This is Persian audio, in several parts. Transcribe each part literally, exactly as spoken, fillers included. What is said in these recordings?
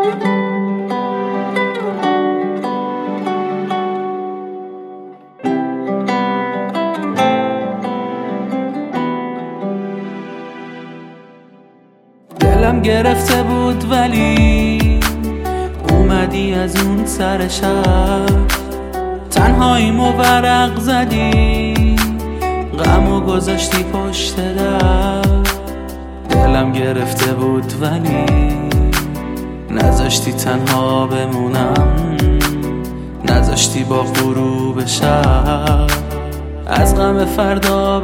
دلم گرفته بود ولی اومدی از اون سر شب، تنهاییمو ورق زدی، غمو گذاشتی پشت در. دلم گرفته بود ولی نذاشتی تنها بمونم، نذاشتی با غروب شب از غم فردا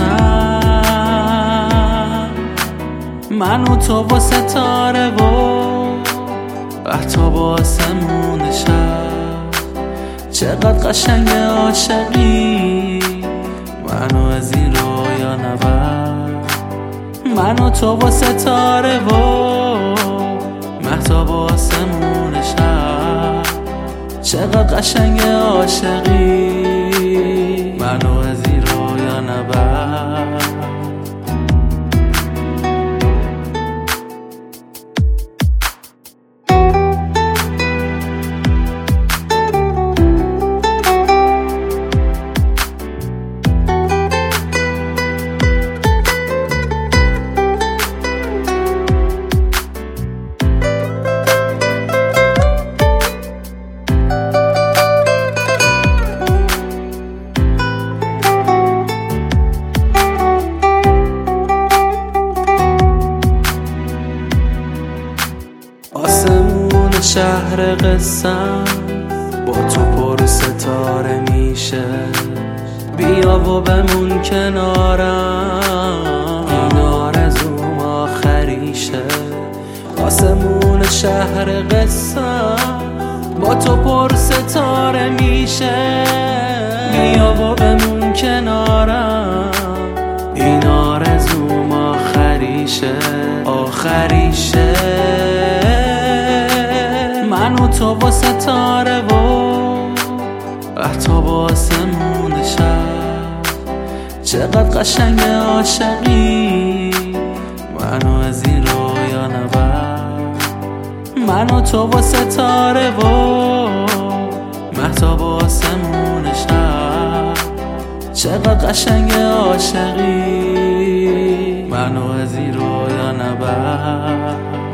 بخونم. من و تو با ستاره و حتی با آسمون شب، چقدر قشنگ عاشقی منو از این رویا نبر. من و تو با ستاره و مهتاب آسمون شب، چقدر قشنگ عاشقی منو از این رویا نبر. آسمون شهر قصم با تو پر ستاره میشه، بیا و بمون کنارم، این آرزوم آخریشه. آسمون شهر قصم با تو پر ستاره میشه، بیا و بمون کنارم، این آرزوم آخریشه آخریشه. من و تو با ستاره و حتی با آسمون شب، چقدر قشنگ عاشقی منو از این رویا نبر. من و تو با ستاره و مهتاب آسمون شب، چقدر قشنگ عاشقی منو از این رویا نبر.